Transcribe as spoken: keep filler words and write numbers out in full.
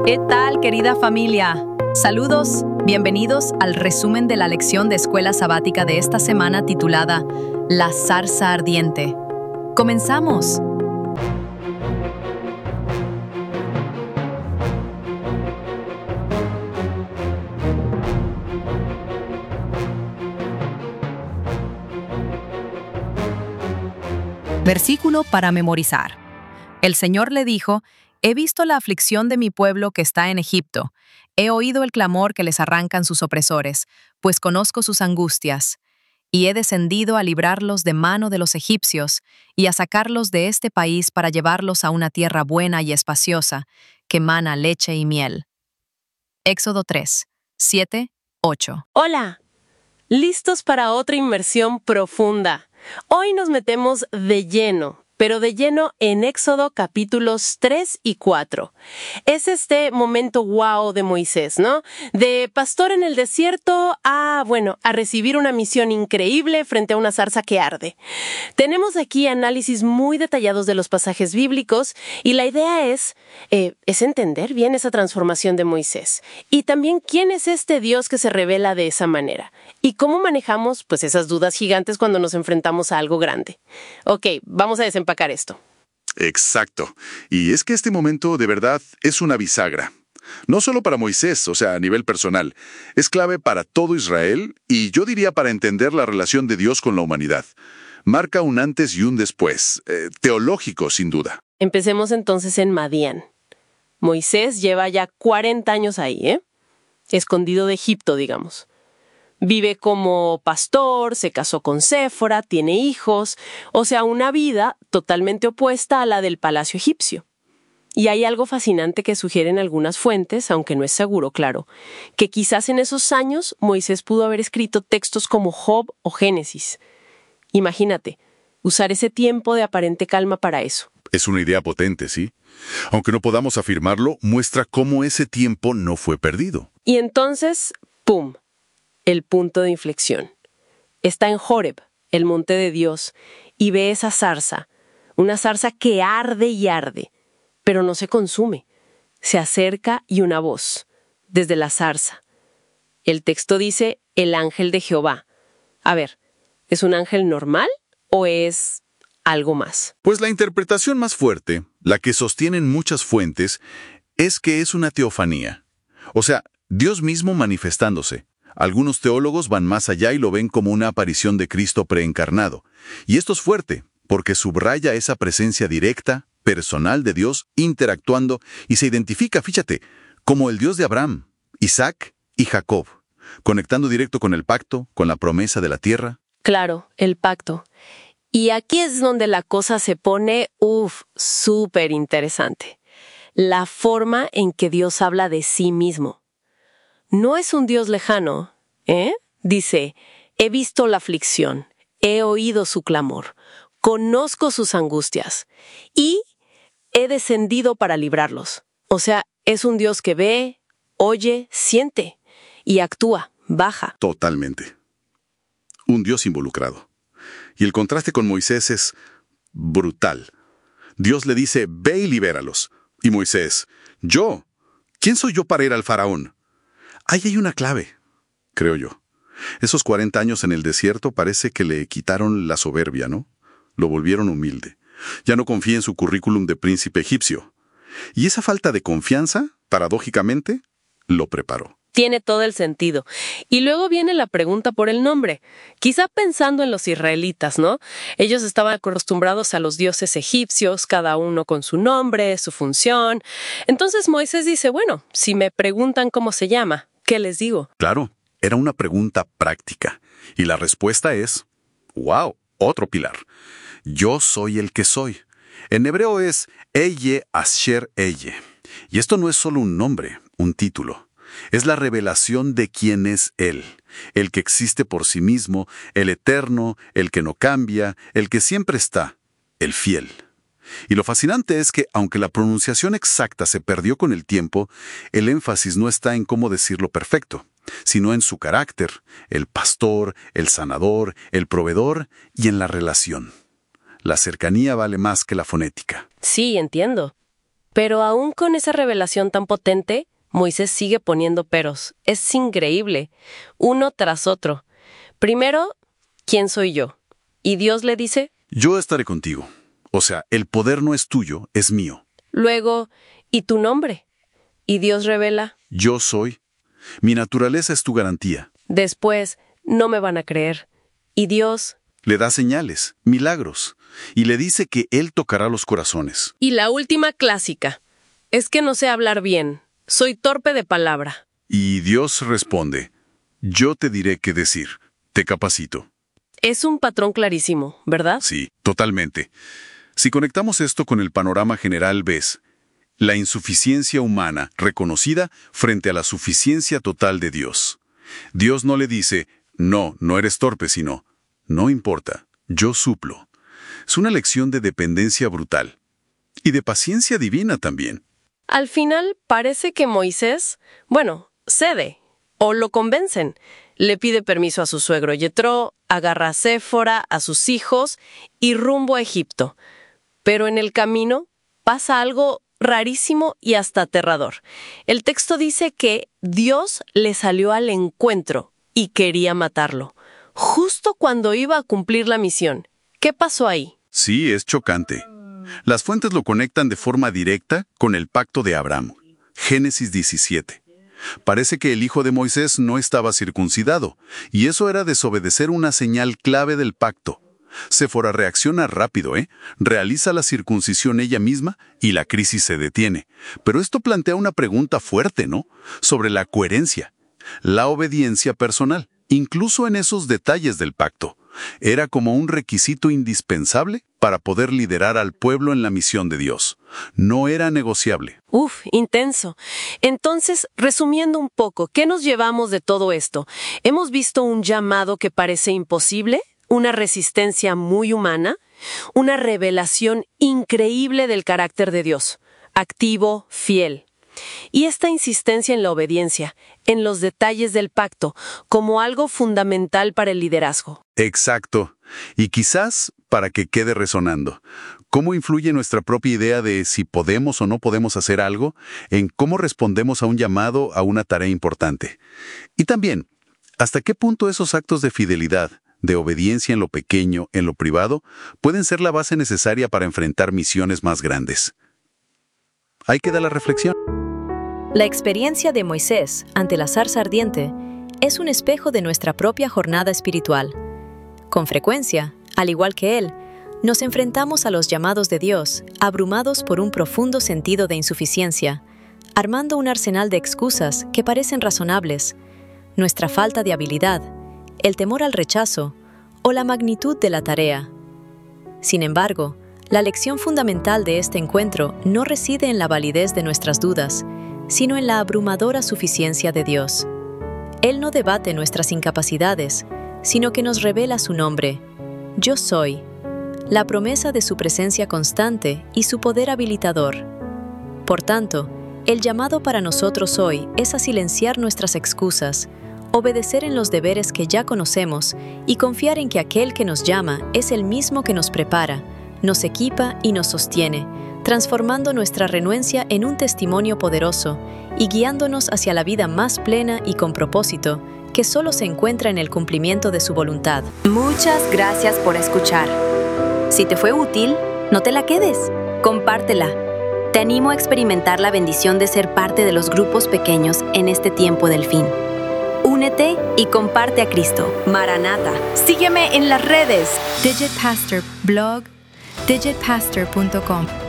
¿Qué tal, querida familia? Saludos, bienvenidos al resumen de la lección de escuela sabática de esta semana titulada La zarza ardiente. ¡Comenzamos! Versículo para memorizar. El Señor le dijo: He visto la aflicción de mi pueblo que está en Egipto. He oído el clamor que les arrancan sus opresores, pues conozco sus angustias. Y he descendido a librarlos de mano de los egipcios y a sacarlos de este país para llevarlos a una tierra buena y espaciosa, que mana leche y miel. Éxodo tres, siete, ocho. Hola, listos para otra inmersión profunda. Hoy nos metemos de lleno, pero de lleno en Éxodo capítulos tres y cuatro. Es este momento wow de Moisés, ¿no? De pastor en el desierto a, bueno, a recibir una misión increíble frente a una zarza que arde. Tenemos aquí análisis muy detallados de los pasajes bíblicos y la idea es, eh, es entender bien esa transformación de Moisés. Y también quién es este Dios que se revela de esa manera. Y cómo manejamos, pues, esas dudas gigantes cuando nos enfrentamos a algo grande. Ok, vamos a desempacar esto. Exacto. Y es que este momento de verdad es una bisagra. No solo para Moisés, o sea, a nivel personal. Es clave para todo Israel y yo diría para entender la relación de Dios con la humanidad. Marca un antes y un después. Eh, teológico, sin duda. Empecemos entonces en Madián. Moisés lleva ya cuarenta años ahí, ¿eh? Escondido de Egipto, digamos. Vive como pastor, se casó con Séfora, tiene hijos, o sea, una vida totalmente opuesta a la del palacio egipcio. Y hay algo fascinante que sugieren algunas fuentes, aunque no es seguro, claro, que quizás en esos años Moisés pudo haber escrito textos como Job o Génesis. Imagínate, usar ese tiempo de aparente calma para eso. Es una idea potente, ¿sí? Aunque no podamos afirmarlo, muestra cómo ese tiempo no fue perdido. Y entonces, ¡pum!, el punto de inflexión. Está en Horeb, el monte de Dios, y ve esa zarza, una zarza que arde y arde, pero no se consume. Se acerca y una voz, desde la zarza. El texto dice, el ángel de Jehová. A ver, ¿es un ángel normal o es algo más? Pues la interpretación más fuerte, la que sostienen muchas fuentes, es que es una teofanía. O sea, Dios mismo manifestándose. Algunos teólogos van más allá y lo ven como una aparición de Cristo preencarnado. Y esto es fuerte, porque subraya esa presencia directa, personal de Dios, interactuando y se identifica, fíjate, como el Dios de Abraham, Isaac y Jacob, conectando directo con el pacto, con la promesa de la tierra. Claro, el pacto. Y aquí es donde la cosa se pone, uff, súper interesante. La forma en que Dios habla de sí mismo. No es un Dios lejano, ¿eh? Dice, he visto la aflicción, he oído su clamor, conozco sus angustias y he descendido para librarlos. O sea, es un Dios que ve, oye, siente y actúa, baja. Totalmente. Un Dios involucrado. Y el contraste con Moisés es brutal. Dios le dice, ve y libéralos. Y Moisés, ¿yo? ¿Quién soy yo para ir al faraón? Ahí hay una clave, creo yo. Esos cuarenta años en el desierto parece que le quitaron la soberbia, ¿no? Lo volvieron humilde. Ya no confía en su currículum de príncipe egipcio. Y esa falta de confianza, paradójicamente, lo preparó. Tiene todo el sentido. Y luego viene la pregunta por el nombre. Quizá pensando en los israelitas, ¿no? Ellos estaban acostumbrados a los dioses egipcios, cada uno con su nombre, su función. Entonces Moisés dice, bueno, si me preguntan cómo se llama, ¿qué les digo? Claro, era una pregunta práctica. Y la respuesta es, wow, otro pilar. Yo soy el que soy. En hebreo es Eye Asher Eye. Y esto no es solo un nombre, un título. Es la revelación de quién es Él, el que existe por sí mismo, el eterno, el que no cambia, el que siempre está, el fiel. Y lo fascinante es que, aunque la pronunciación exacta se perdió con el tiempo, el énfasis no está en cómo decirlo perfecto, sino en su carácter, el pastor, el sanador, el proveedor y en la relación. La cercanía vale más que la fonética. Sí, entiendo. Pero aún con esa revelación tan potente, Moisés sigue poniendo peros. Es increíble, uno tras otro. Primero, ¿quién soy yo? Y Dios le dice, yo estaré contigo. O sea, el poder no es tuyo, es mío. Luego, ¿y tu nombre? Y Dios revela, yo soy. Mi naturaleza es tu garantía. Después, no me van a creer. Y Dios le da señales, milagros, y le dice que Él tocará los corazones. Y la última clásica, es que no sé hablar bien, soy torpe de palabra. Y Dios responde, yo te diré qué decir, te capacito. Es un patrón clarísimo, ¿verdad? Sí, totalmente. Si conectamos esto con el panorama general, ves la insuficiencia humana reconocida frente a la suficiencia total de Dios. Dios no le dice, no, no eres torpe, sino, no importa, yo suplo. Es una lección de dependencia brutal. Y de paciencia divina también. Al final parece que Moisés, bueno, cede, o lo convencen. Le pide permiso a su suegro Yetro, agarra a Séfora, a sus hijos, y rumbo a Egipto. Pero en el camino pasa algo rarísimo y hasta aterrador. El texto dice que Dios le salió al encuentro y quería matarlo, justo cuando iba a cumplir la misión. ¿Qué pasó ahí? Sí, es chocante. Las fuentes lo conectan de forma directa con el pacto de Abraham. Génesis diecisiete. Parece que el hijo de Moisés no estaba circuncidado, y eso era desobedecer una señal clave del pacto. Séfora reacciona rápido, ¿eh? Realiza la circuncisión ella misma y la crisis se detiene. Pero esto plantea una pregunta fuerte, ¿no? Sobre la coherencia, la obediencia personal, incluso en esos detalles del pacto. Era como un requisito indispensable para poder liderar al pueblo en la misión de Dios. No era negociable. Uf, intenso. Entonces, resumiendo un poco, ¿qué nos llevamos de todo esto? ¿Hemos visto un llamado que parece imposible? ¿Una resistencia muy humana? ¿Una revelación increíble del carácter de Dios? Activo, fiel. Y esta insistencia en la obediencia, en los detalles del pacto, como algo fundamental para el liderazgo. Exacto. Y quizás para que quede resonando. ¿Cómo influye nuestra propia idea de si podemos o no podemos hacer algo en cómo respondemos a un llamado, a una tarea importante? Y también, ¿hasta qué punto esos actos de fidelidad, de obediencia en lo pequeño, en lo privado, pueden ser la base necesaria para enfrentar misiones más grandes? Ahí queda la reflexión. La experiencia de Moisés ante la zarza ardiente es un espejo de nuestra propia jornada espiritual. Con frecuencia, al igual que él, nos enfrentamos a los llamados de Dios, abrumados por un profundo sentido de insuficiencia, armando un arsenal de excusas que parecen razonables, nuestra falta de habilidad, el temor al rechazo o la magnitud de la tarea. Sin embargo, la lección fundamental de este encuentro no reside en la validez de nuestras dudas, sino en la abrumadora suficiencia de Dios. Él no debate nuestras incapacidades, sino que nos revela su nombre, Yo soy, la promesa de su presencia constante y su poder habilitador. Por tanto, el llamado para nosotros hoy es a silenciar nuestras excusas, obedecer en los deberes que ya conocemos y confiar en que aquel que nos llama es el mismo que nos prepara, nos equipa y nos sostiene, transformando nuestra renuencia en un testimonio poderoso y guiándonos hacia la vida más plena y con propósito, que solo se encuentra en el cumplimiento de su voluntad. Muchas gracias por escuchar. Si te fue útil, no te la quedes. Compártela. Te animo a experimentar la bendición de ser parte de los grupos pequeños en este tiempo del fin. Únete y comparte a Cristo. Maranata. Sígueme en las redes. Digit Pastor Blog, digit pastor punto com.